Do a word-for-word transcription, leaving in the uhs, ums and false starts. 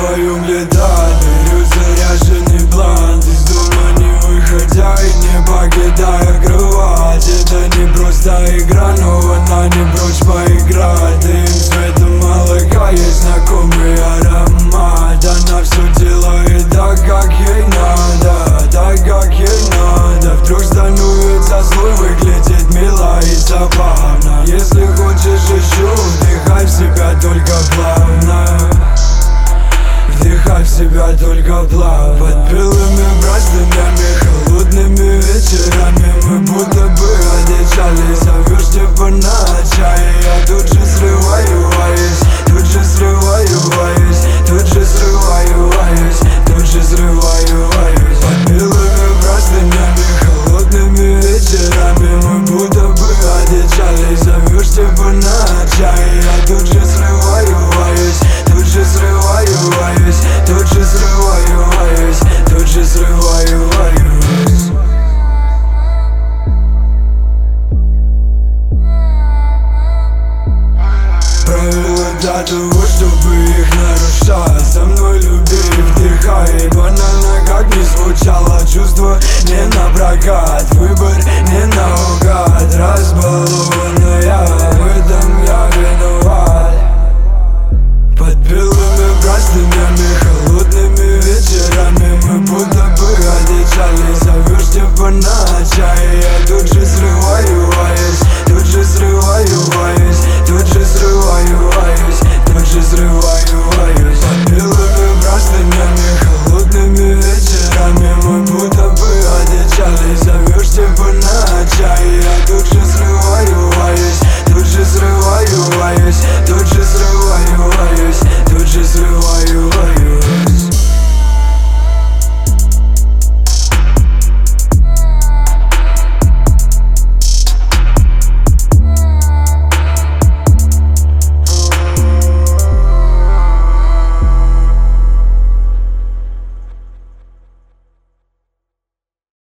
твоем летать. Беру заряженный блант, из дома не выходя и не покидая кровать. Это не просто игра, но она не прочь поиграть. Дым цветом молока, есть знакомый аромат. Она все делает так, как ей надо, так, как ей надо. Вдруг становится злой, выглядит мило и забавно. Если хочешь еще, вдыхай в себя только плавно. Вдыхай в себя только плавно. Под белыми браслетами, холодными вечерами мы будто бы одичали. Зовешь типа на чай, я тут же срываю айс, тут же срываю айс, тут